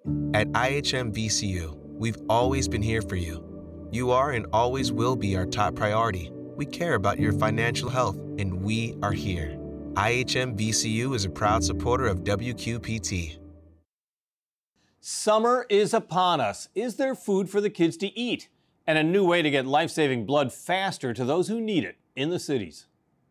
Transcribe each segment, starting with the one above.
At IHM VCU, we've always been here for you. You are and always will be our top priority. We care about your financial health, and we are here. IHM VCU is a proud supporter of WQPT. Summer is upon us. Is there food for the kids to eat? And a new way to get life-saving blood faster to those who need it in the cities.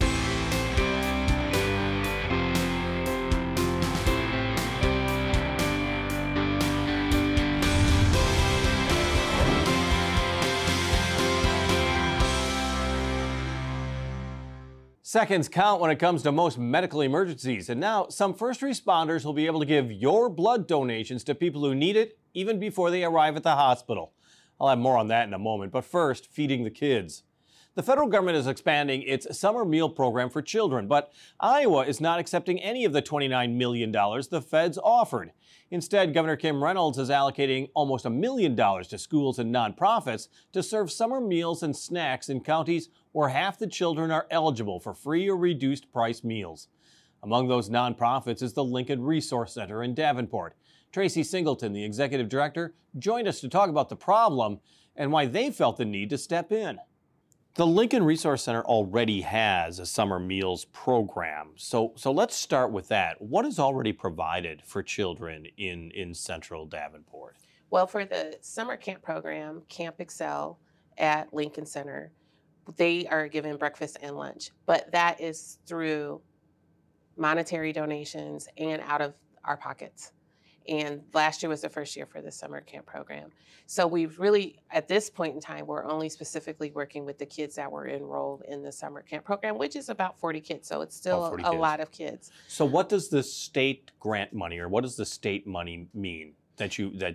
Seconds count when it comes to most medical emergencies, and now some first responders will be able to give your blood donations to people who need it even before they arrive at the hospital. I'll have more on that in a moment, but first, feeding the kids. The federal government is expanding its summer meal program for children, but Iowa is not accepting any of the $29 million the feds offered. Instead, Governor Kim Reynolds is allocating almost $1 million to schools and nonprofits to serve summer meals and snacks in counties where half the children are eligible for free or reduced price meals. Among those nonprofits is the Lincoln Resource Center in Davenport. Tracy Singleton, the executive director, joined us to talk about the problem and why they felt the need to step in. The Lincoln Resource Center already has a summer meals program. So let's start with that. What is already provided for children in central Davenport? Well, for the summer camp program, Camp Excel at Lincoln Center, they are given breakfast and lunch, but that is through monetary donations and out of our pockets. And last year was the first year for the summer camp program. So we've really, at this point in time, we're only specifically working with the kids that were enrolled in the summer camp program, which is about 40 kids. So it's still a lot of kids. So what does the state grant money, or what does the state money mean that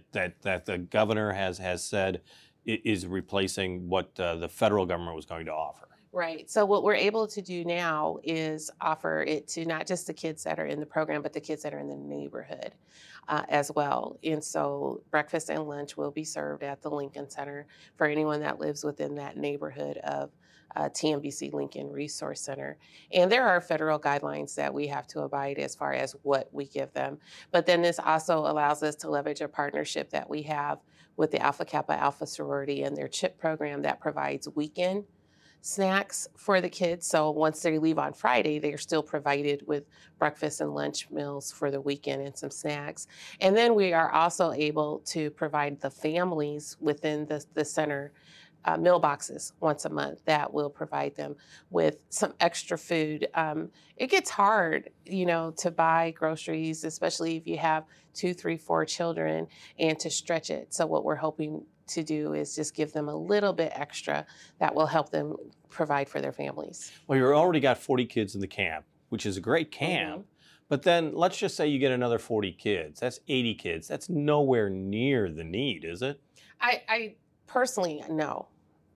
the governor has said is replacing what the federal government was going to offer? Right. So what we're able to do now is offer it to not just the kids that are in the program, but the kids that are in the neighborhood as well. And so breakfast and lunch will be served at the Lincoln Center for anyone that lives within that neighborhood of TMBC Lincoln Resource Center. And there are federal guidelines that we have to abide as far as what we give them. But then this also allows us to leverage a partnership that we have with the Alpha Kappa Alpha sorority and their CHIP program that provides weekend snacks for the kids. So once they leave on Friday, they are still provided with breakfast and lunch meals for the weekend and some snacks. And then we are also able to provide the families within the center meal boxes once a month that will provide them with some extra food. It gets hard, to buy groceries, especially if you have 2, 3, 4 children, and to stretch it. So what we're hoping to do is just give them a little bit extra that will help them provide for their families. Well, you've already got 40 kids in the camp, which is a great camp. But then let's just say you get another 40 kids. That's 80 kids. That's nowhere near the need, is it? I personally, no.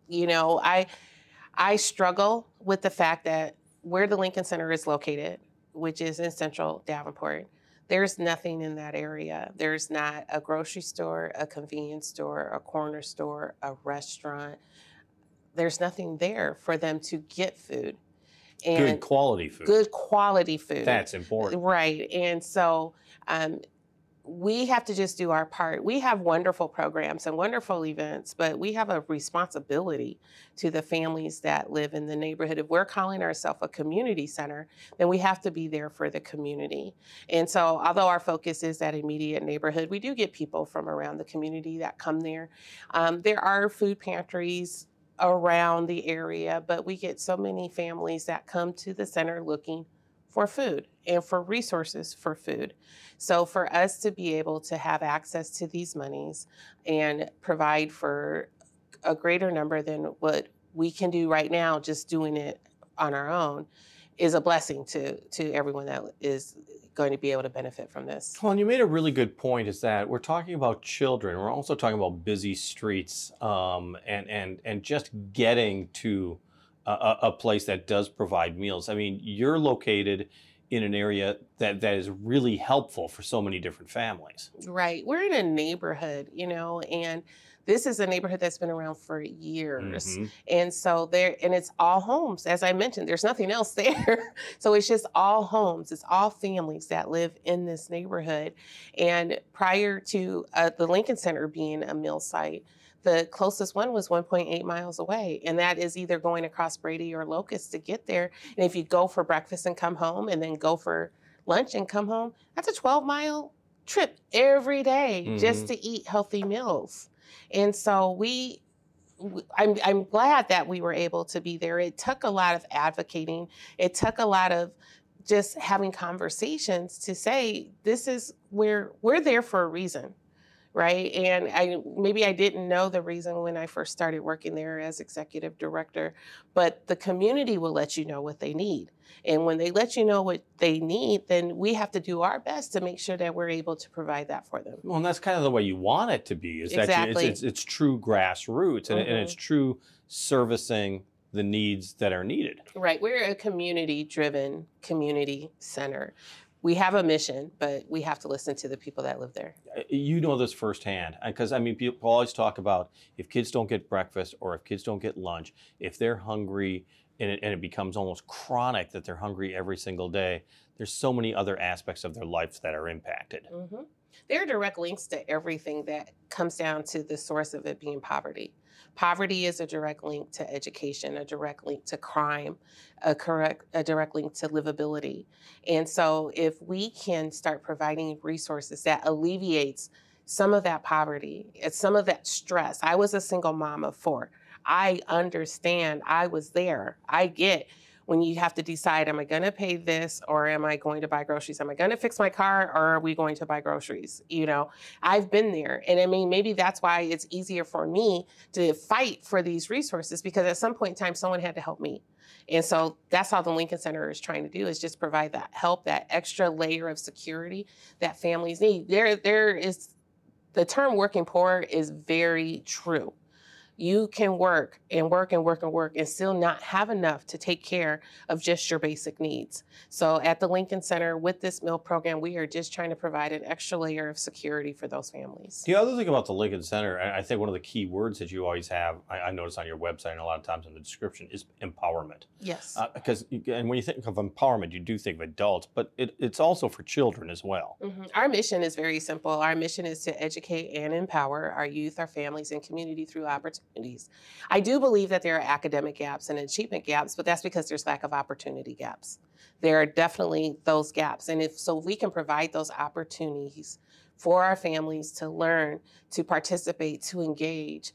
I struggle with the fact that where the Lincoln Center is located, which is in central Davenport, there's nothing in that area. There's not a grocery store, a convenience store, a corner store, a restaurant. There's nothing there for them to get food. And good quality food. Good quality food. That's important. Right. And so we have to just do our part. We have wonderful programs and wonderful events, but we have a responsibility to the families that live in the neighborhood. If we're calling ourselves a community center, then we have to be there for the community. And so although our focus is that immediate neighborhood, we do get people from around the community that come there. There are food pantries around the area, but we get so many families that come to the center looking for food and for resources for food. So for us to be able to have access to these monies and provide for a greater number than what we can do right now, just doing it on our own, is a blessing to everyone that is going to be able to benefit from this. Well, and you made a really good point, is that we're talking about children. We're also talking about busy streets and just getting to a place that does provide meals. I mean, you're located in an area that is really helpful for so many different families. Right. We're in a neighborhood, and this is a neighborhood that's been around for years. hmm And so and it's all homes. As I mentioned, there's nothing else there. So it's just all homes. It's all families that live in this neighborhood. And prior to the Lincoln Center being a mill site, the closest one was 1.8 miles away. And that is either going across Brady or Locust to get there. And if you go for breakfast and come home and then go for lunch and come home, that's a 12-mile trip every day just to eat healthy meals. And so I'm glad that we were able to be there. It took a lot of advocating. It took a lot of just having conversations to say, we're there for a reason. Right. And maybe I didn't know the reason when I first started working there as executive director, but the community will let you know what they need. And when they let you know what they need, then we have to do our best to make sure that we're able to provide that for them. Well, and that's kind of the way you want it to be, is Exactly. that it's true grassroots and it's true servicing the needs that are needed. Right. We're a community-driven community center. We have a mission, but we have to listen to the people that live there. You know this firsthand, because people always talk about if kids don't get breakfast or if kids don't get lunch, if they're hungry and it becomes almost chronic that they're hungry every single day, there's so many other aspects of their lives that are impacted. Mm-hmm. There are direct links to everything that comes down to the source of it being poverty. Poverty is a direct link to education, a direct link to crime, a direct link to livability. And so if we can start providing resources that alleviates some of that poverty, some of that stress. I was a single mom of 4. I understand. I was there. I get when you have to decide, am I going to pay this or am I going to buy groceries? Am I going to fix my car or are we going to buy groceries? I've been there. And maybe that's why it's easier for me to fight for these resources, because at some point in time, someone had to help me. And so that's how the Lincoln Center is trying to do, is just provide that help, that extra layer of security that families need. There is, the term working poor is very true. You can work and work and work and work and still not have enough to take care of just your basic needs. So at the Lincoln Center with this meal program, we are just trying to provide an extra layer of security for those families. The other thing about the Lincoln Center, and I think one of the key words that you always have, I notice on your website and a lot of times in the description, is empowerment. Yes. And when you think of empowerment, you do think of adults, but it's also for children as well. Mm-hmm. Our mission is very simple. Our mission is to educate and empower our youth, our families, and community through opportunities. I do believe that there are academic gaps and achievement gaps, but that's because there's lack of opportunity gaps. There are definitely those gaps. And if we can provide those opportunities for our families to learn, to participate, to engage,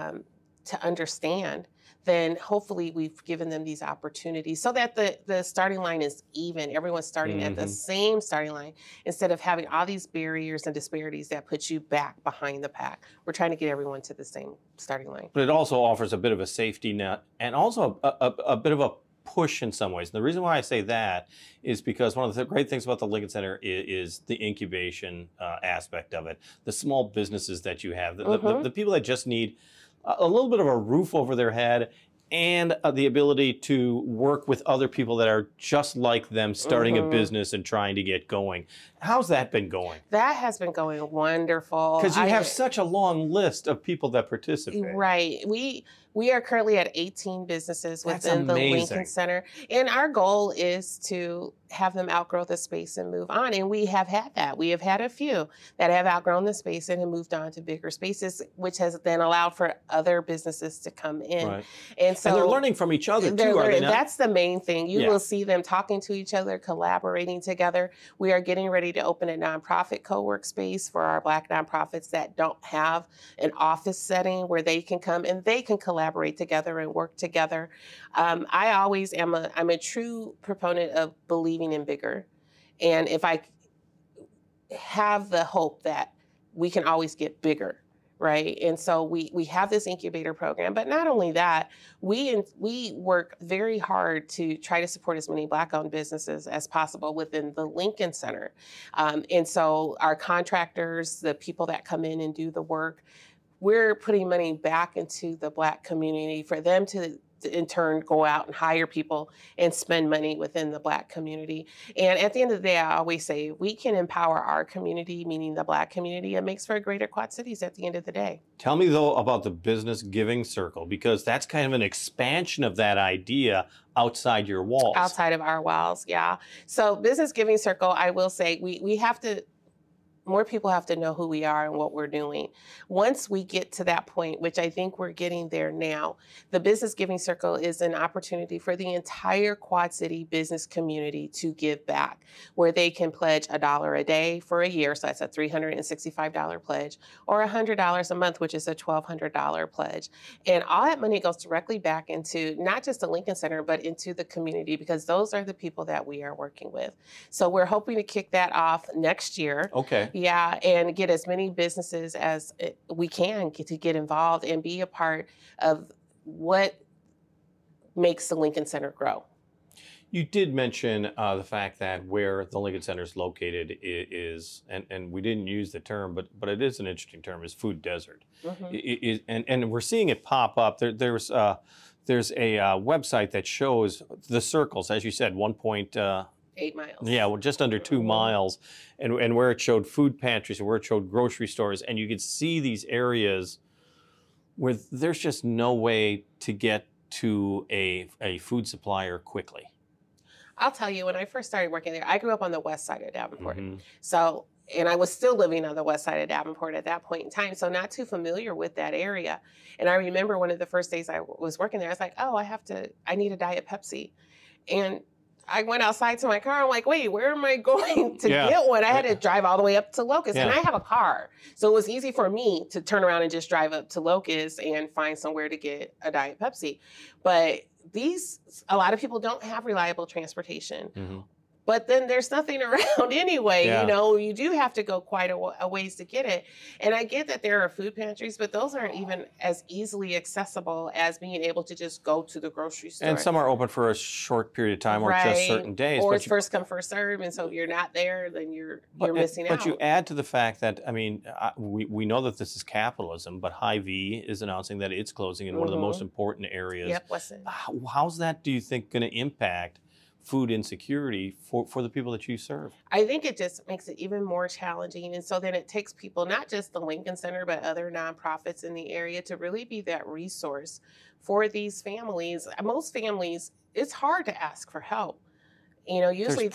to understand, then hopefully we've given them these opportunities so that the starting line is even. Everyone's starting at the same starting line instead of having all these barriers and disparities that put you back behind the pack. We're trying to get everyone to the same starting line. But it also offers a bit of a safety net and also a bit of a push in some ways. And the reason why I say that is because one of the great things about the Lincoln Center is the incubation aspect of it, the small businesses that you have, the people that just need a little bit of a roof over their head and the ability to work with other people that are just like them, starting a business and trying to get going. How's that been going? That has been going wonderful. Because you have such a long list of people that participate. Right. We are currently at 18 businesses within the Lincoln Center. And our goal is to have them outgrow the space and move on. And we have had that. We have had a few that have outgrown the space and have moved on to bigger spaces, which has then allowed for other businesses to come in. Right. And so they're learning from each other too, are they not? That's the main thing. You will see them talking to each other, collaborating together. We are getting ready to open a nonprofit co-work space for our Black nonprofits that don't have an office setting where they can come and they can collaborate together and work together. I always I'm a true proponent of believing in bigger. And if I have the hope that we can always get bigger, right? And so we have this incubator program, but not only that, we work very hard to try to support as many Black-owned businesses as possible within the Lincoln Center. And so our contractors, the people that come in and do the work, we're putting money back into the Black community for them to in turn go out and hire people and spend money within the Black community. And at the end of the day, I always say we can empower our community, meaning the Black community. It makes for a greater Quad Cities at the end of the day. Tell me, though, about the Business Giving Circle, because that's kind of an expansion of that idea outside your walls. Outside of our walls, yeah. So Business Giving Circle, I will say, we have to, more people have to know who we are and what we're doing. Once we get to that point, which I think we're getting there now, the Business Giving Circle is an opportunity for the entire Quad City business community to give back, where they can pledge $1 a day for a year, so that's a $365 pledge, or $100 a month, which is a $1,200 pledge. And all that money goes directly back into not just the Lincoln Center, but into the community, because those are the people that we are working with. So we're hoping to kick that off next year. Okay. Yeah, and get as many businesses as we can to get involved and be a part of what makes the Lincoln Center grow. You did mention the fact that where the Lincoln Center is located is, and we didn't use the term, but it is an interesting term, is food desert. Mm-hmm. And we're seeing it pop up. There's a website that shows the circles, as you said, 8 miles. Yeah, well, just under 2 miles, and where it showed food pantries and where it showed grocery stores, and you could see these areas where there's just no way to get to a food supplier quickly. I'll tell you, when I first started working there, I grew up on the west side of Davenport. Mm-hmm. So, and I was still living on the west side of Davenport at that point in time, so not too familiar with that area. And I remember one of the first days I was working there, I was like, oh, I need a Diet Pepsi. And I went outside to my car. I'm like, wait, where am I going to get one? I had to drive all the way up to Locust, and I have a car. So it was easy for me to turn around and just drive up to Locust and find somewhere to get a Diet Pepsi. But a lot of people don't have reliable transportation. Mm-hmm. But then there's nothing around anyway. You know, you do have to go quite a ways to get it. And I get that there are food pantries, but those aren't even as easily accessible as being able to just go to the grocery store. And some are open for a short period of time or just certain days. Or it's first come, first serve. And so if you're not there, then you're missing out. But you add to the fact that, I mean, we know that this is capitalism, but Hy-Vee is announcing that it's closing in one of the most important areas. Yep, Weston. How's that, do you think, going to impact food insecurity for the people that you serve? I think it just makes it even more challenging. And so then it takes people, not just the Lincoln Center, but other nonprofits in the area to really be that resource for these families. Most families, it's hard to ask for help. You know, usually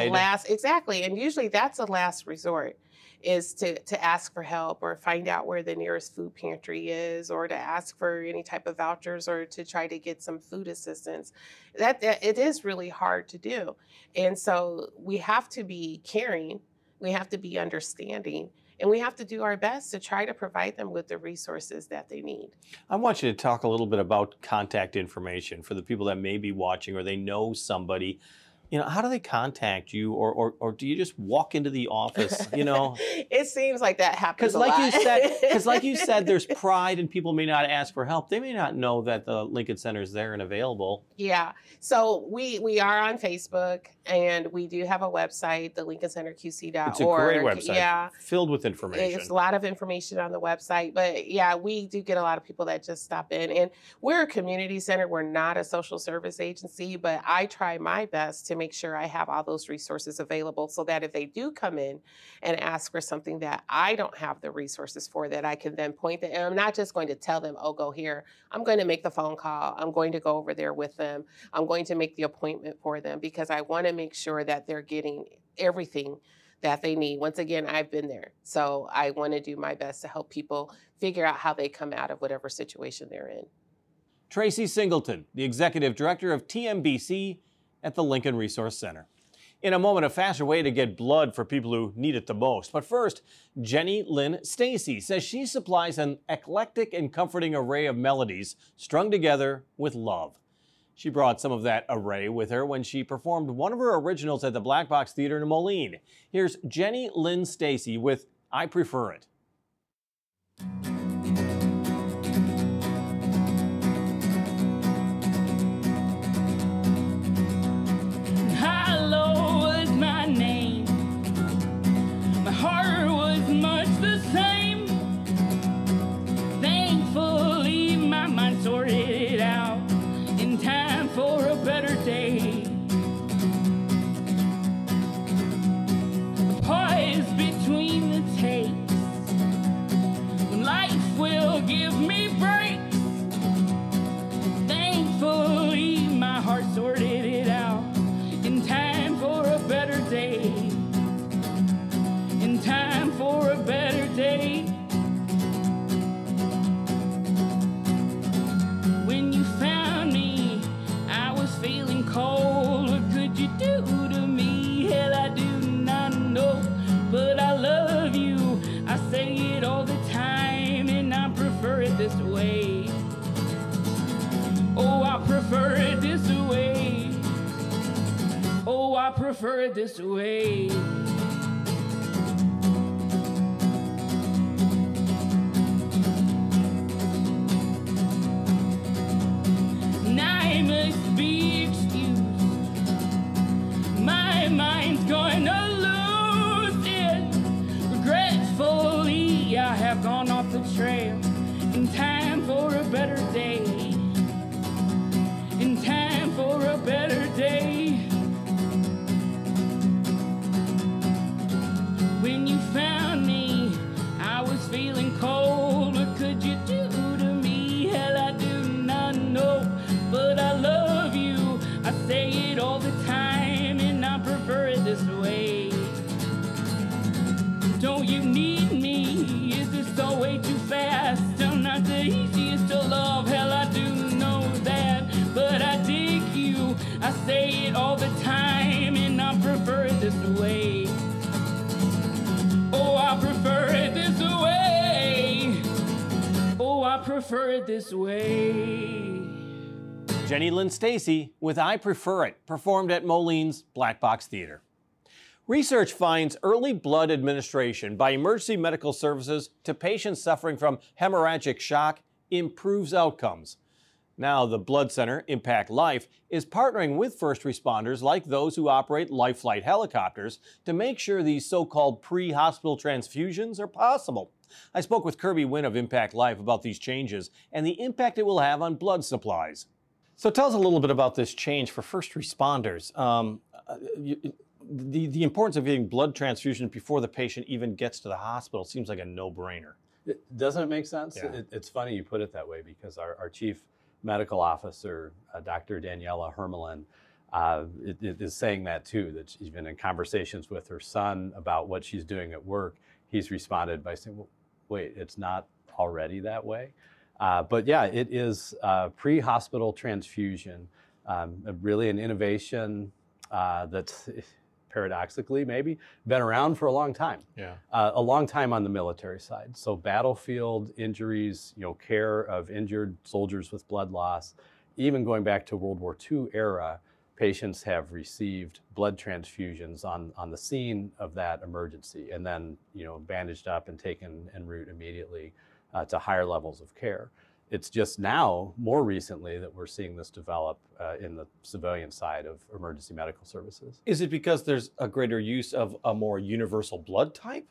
usually that's a last resort, is to ask for help or find out where the nearest food pantry is, or to ask for any type of vouchers, or to try to get some food assistance. That it is really hard to do. And so we have to be caring, we have to be understanding, and we have to do our best to try to provide them with the resources that they need. I want you to talk a little bit about contact information for the people that may be watching, or they know somebody. You know, how do they contact you, or do you just walk into the office? You know, it seems like that happens a lot. Because like you said, there's pride, and people may not ask for help. They may not know that the Lincoln Center is there and available. Yeah. So we are on Facebook, and we do have a website, the LincolnCenterQC.org. It's a great website. Yeah. Filled with information. There's a lot of information on the website, but yeah, we do get a lot of people that just stop in. And we're a community center. We're not a social service agency, but I try my best to make sure I have all those resources available, so that if they do come in and ask for something that I don't have the resources for, that I can then point them. And I'm not just going to tell them, oh, go here. I'm going to make the phone call. I'm going to go over there with them. I'm going to make the appointment for them, because I want to make sure that they're getting everything that they need. Once again, I've been there. So I want to do my best to help people figure out how they come out of whatever situation they're in. Tracy Singleton, the Executive Director of TMBC at the Lincoln Resource Center. In a moment, a faster way to get blood for people who need it the most. But first, Jenny Lynn Stacy says she supplies an eclectic and comforting array of melodies strung together with love. She brought some of that array with her when she performed one of her originals at the Black Box Theater in Moline. Here's Jenny Lynn Stacy with I Prefer It. give me breaks. Thankfully, my heart sorted it out in time for a better day. In time for a better day. When you found me, I was feeling cold. What could you do to me? Hell, I do not know. But I love you, I say it all the time, and I prefer it this way. Oh, I prefer it this way. Oh, I prefer it this way. And I must be excused. My mind's going to lose it. Regretfully, I have gone off the trail in time for a better day. In time for a better day. When you found me, I was feeling cold. What could you do to me? Hell, I do not know. But I love you, I say it all the time, and I prefer it this way. Don't you need me? Is this all way too fast? I'm not the easiest to love, hell, I do know that. But I dig you, I say it all the time, and I prefer it this way. Oh, I prefer it this way. Oh, I prefer it this way. Jenny Lynn Stacy with I Prefer It, performed at Moline's Black Box Theater. Research finds early blood administration by emergency medical services to patients suffering from hemorrhagic shock improves outcomes. Now, the Blood Center, Impact Life, is partnering with first responders like those who operate Life Flight helicopters to make sure these so-called pre-hospital transfusions are possible. I spoke with Kirby Wynn of Impact Life about these changes and the impact it will have on blood supplies. So tell us a little bit about this change for first responders. The importance of getting blood transfusion before the patient even gets to the hospital seems like a no-brainer. Doesn't it make sense? Yeah. It's funny you put it that way, because our chief medical officer, Dr. Daniela Hermelin, is saying that too, that she's been in conversations with her son about what she's doing at work. He's responded by saying, well, wait, it's not already that way? But yeah, it is pre-hospital transfusion, really an innovation that's paradoxically maybe been around for a long time. Yeah. A long time on the military side. So battlefield injuries, care of injured soldiers with blood loss, even going back to World War II era, patients have received blood transfusions on the scene of that emergency, and then bandaged up and taken en route immediately to higher levels of care. It's just now, more recently, that we're seeing this develop in the civilian side of emergency medical services. Is it because there's a greater use of a more universal blood type?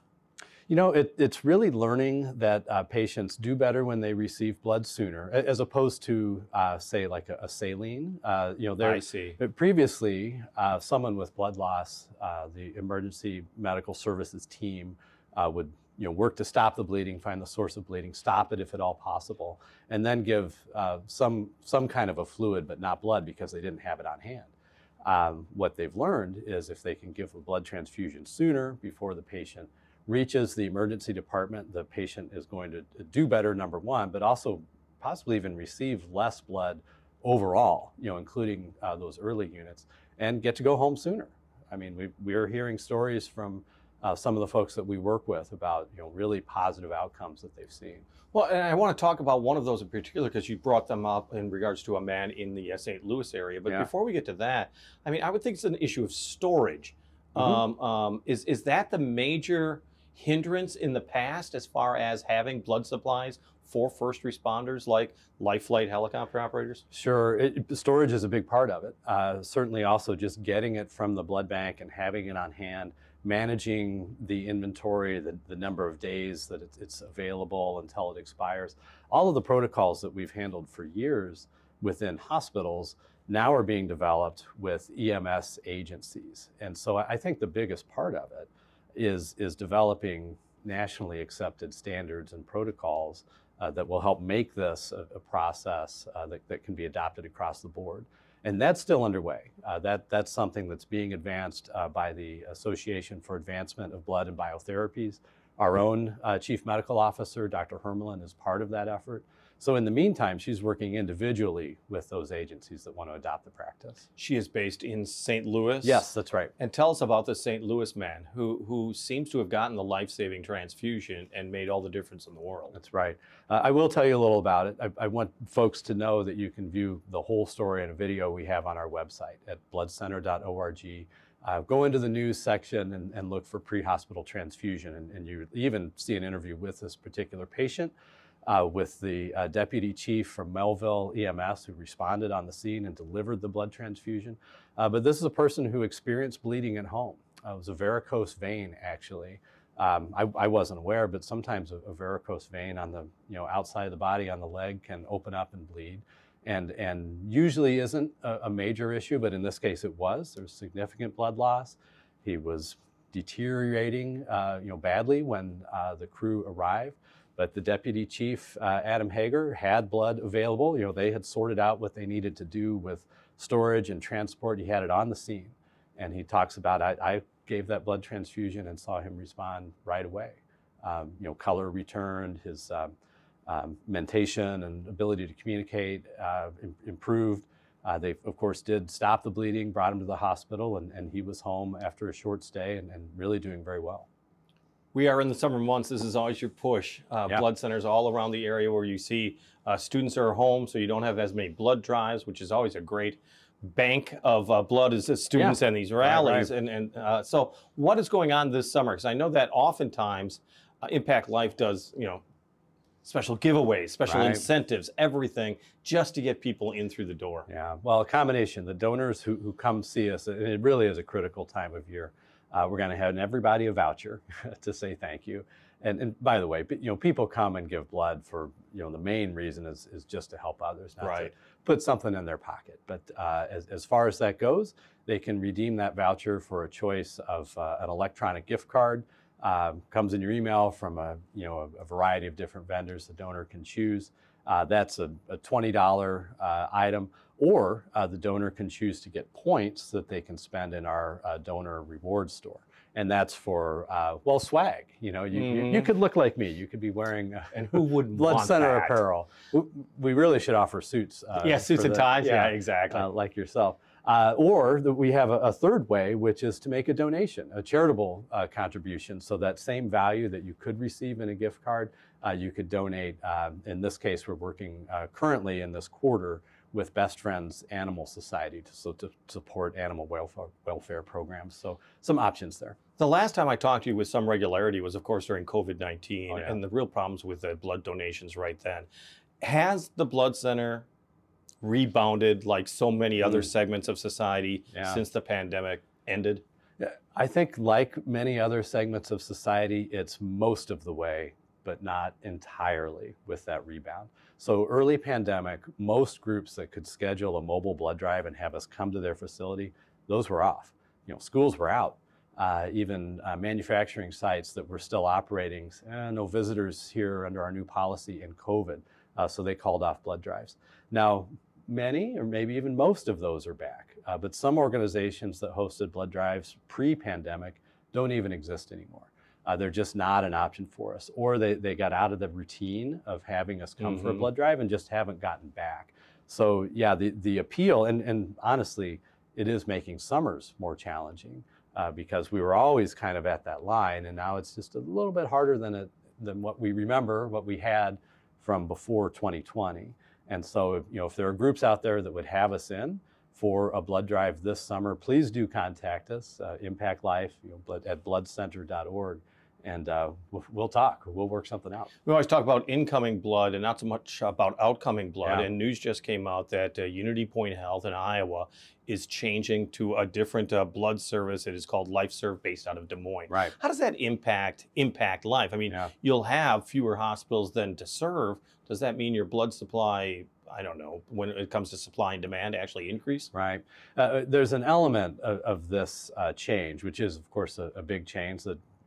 It's really learning that patients do better when they receive blood sooner, as opposed to, say, like a saline. I see. Previously, someone with blood loss, the emergency medical services team would work to stop the bleeding, find the source of bleeding, stop it if at all possible, and then give some kind of a fluid, but not blood, because they didn't have it on hand. What they've learned is if they can give a blood transfusion sooner, before the patient reaches the emergency department, the patient is going to do better, number one, but also possibly even receive less blood overall, including those early units, and get to go home sooner. I mean, we are hearing stories from some of the folks that we work with about really positive outcomes that they've seen. Well, and I want to talk about one of those in particular, because you brought them up in regards to a man in the St. Louis area. But before we get to that, I mean, I would think it's an issue of storage. Mm-hmm. Is that the major hindrance in the past as far as having blood supplies for first responders like Life Flight helicopter operators? Sure, storage is a big part of it. Certainly also just getting it from the blood bank and having it on hand, managing the inventory, the number of days that it's available until it expires. All of the protocols that we've handled for years within hospitals now are being developed with EMS agencies. And so I think the biggest part of it is developing nationally accepted standards and protocols that will help make this a process that can be adopted across the board. And that's still underway. That's something that's being advanced by the Association for Advancement of Blood and Biotherapies. Our own Chief Medical Officer, Dr. Hermelin, is part of that effort. So in the meantime, she's working individually with those agencies that want to adopt the practice. She is based in St. Louis. Yes, that's right. And tell us about the St. Louis man who seems to have gotten the life-saving transfusion and made all the difference in the world. That's right. I will tell you a little about it. I want folks to know that you can view the whole story in a video we have on our website at bloodcenter.org. Go into the news section and look for pre-hospital transfusion, and you even see an interview with this particular patient, with the deputy chief from Melville EMS who responded on the scene and delivered the blood transfusion. But this is a person who experienced bleeding at home. It was a varicose vein, actually. I wasn't aware, but sometimes a varicose vein on the outside of the body on the leg can open up and bleed. And usually isn't a major issue, but in this case it was. There was significant blood loss. He was deteriorating badly when the crew arrived. But the deputy chief, Adam Hager, had blood available. They had sorted out what they needed to do with storage and transport. He had it on the scene. And he talks about, I gave that blood transfusion and saw him respond right away. Color returned, his mentation and ability to communicate improved. They, of course, did stop the bleeding, brought him to the hospital, and he was home after a short stay and really doing very well. We are in the summer months. This is always your push. Blood centers all around the area where you see students are home, so you don't have as many blood drives, which is always a great bank of blood as students and these rallies. Right. So what is going on this summer? Because I know that oftentimes Impact Life does, special giveaways, special incentives, everything, just to get people in through the door. Yeah, well, a combination. The donors who come see us, and it really is a critical time of year. We're going to have everybody a voucher to say thank you. And by the way, people come and give blood for, the main reason is just to help others, not to put something in their pocket. But as far as that goes, they can redeem that voucher for a choice of an electronic gift card. Comes in your email from a variety of different vendors the donor can choose. That's a $20 item, or the donor can choose to get points that they can spend in our donor reward store. And that's for, swag. You could look like me. You could be wearing and who wouldn't Blood want Center that? Apparel. We really should offer suits. Suits and ties. Yeah, exactly. Like yourself. Or we have a third way, which is to make a donation, a charitable contribution. So that same value that you could receive in a gift card, you could donate. In this case, we're working currently in this quarter with Best Friends Animal Society to support animal welfare programs. So some options there. The last time I talked to you with some regularity was, of course, during COVID-19 and the real problems with the blood donations right then. Has the Blood Center rebounded like so many other segments of society since the pandemic ended? I think like many other segments of society, it's most of the way, but not entirely with that rebound. So early pandemic, most groups that could schedule a mobile blood drive and have us come to their facility, those were off. Schools were out. Even manufacturing sites that were still operating, no visitors here under our new policy in COVID, so they called off blood drives. Now, many or maybe even most of those are back, but some organizations that hosted blood drives pre-pandemic don't even exist anymore. They're just not an option for us, or they got out of the routine of having us come for a blood drive and just haven't gotten back. So yeah, the appeal, and honestly, it is making summers more challenging because we were always kind of at that line, and now it's just a little bit harder than what we remember, what we had from before 2020. And so, if there are groups out there that would have us in for a blood drive this summer, please do contact us, Impact Life, at bloodcenter.org, and we'll talk. We'll work something out. We always talk about incoming blood and not so much about outcoming blood. And news just came out that Unity Point Health in Iowa is changing to a different blood service. It is called LifeServe, based out of Des Moines. Right. How does that impact life? I mean, you'll have fewer hospitals than to serve. Does that mean your blood supply, I don't know, when it comes to supply and demand, actually increase? Right. There's an element of this change, which is, of course, a big change that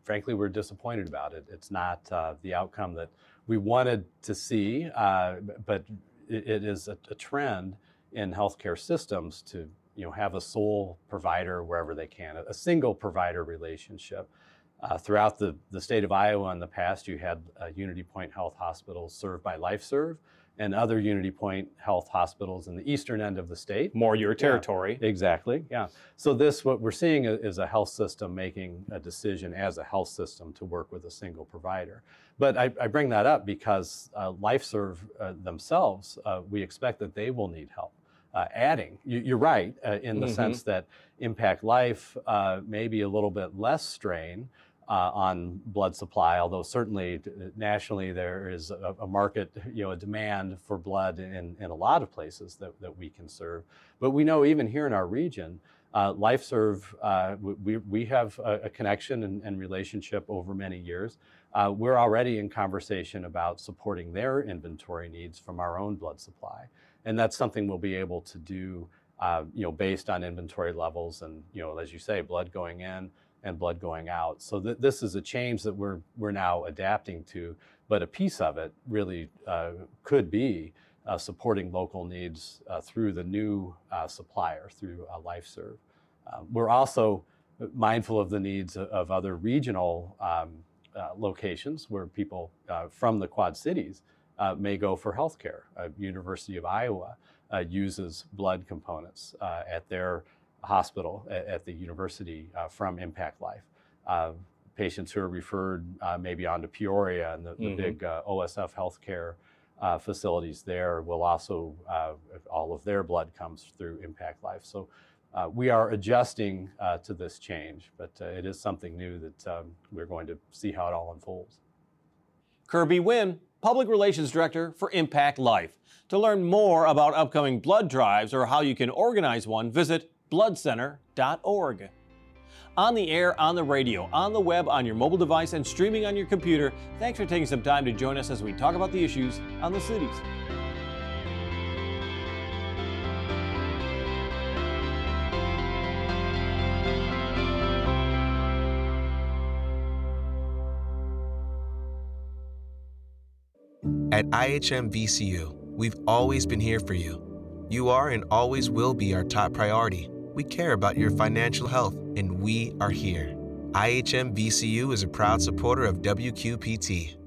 frankly, we're disappointed about it. It's not the outcome that we wanted to see, but it is a trend in healthcare systems to have a sole provider wherever they can, a single provider relationship. Throughout the state of Iowa in the past, you had Unity Point Health hospitals served by LifeServe and other Unity Point Health hospitals in the eastern end of the state. More your territory. Yeah, exactly, yeah. So what we're seeing is a health system making a decision as a health system to work with a single provider. But I bring that up because LifeServe themselves, we expect that they will need help. Adding, you're right, in the sense that Impact Life may be a little bit less strain on blood supply, although certainly nationally there is a market, a demand for blood in a lot of places that we can serve. But we know even here in our region, LifeServe, we have a connection and relationship over many years. We're already in conversation about supporting their inventory needs from our own blood supply. And that's something we'll be able to do, based on inventory levels and, as you say, blood going in and blood going out. So this is a change that we're now adapting to, but a piece of it really could be supporting local needs through the new supplier, through LifeServe. We're also mindful of the needs of other regional locations where people from the Quad Cities may go for healthcare. University of Iowa uses blood components at their hospital at the university from Impact Life. Patients who are referred maybe on to Peoria and the big OSF healthcare facilities there will also, all of their blood comes through Impact Life. So we are adjusting to this change, but it is something new that we're going to see how it all unfolds. Kirby Wynn, Public Relations Director for Impact Life. To learn more about upcoming blood drives or how you can organize one, visit bloodcenter.org. On the air, on the radio, on the web, on your mobile device, and streaming on your computer, thanks for taking some time to join us as we talk about the issues on the cities. At IHM VCU, we've always been here for you. You are and always will be our top priority. We care about your financial health, and we are here. IHM VCU is a proud supporter of WQPT.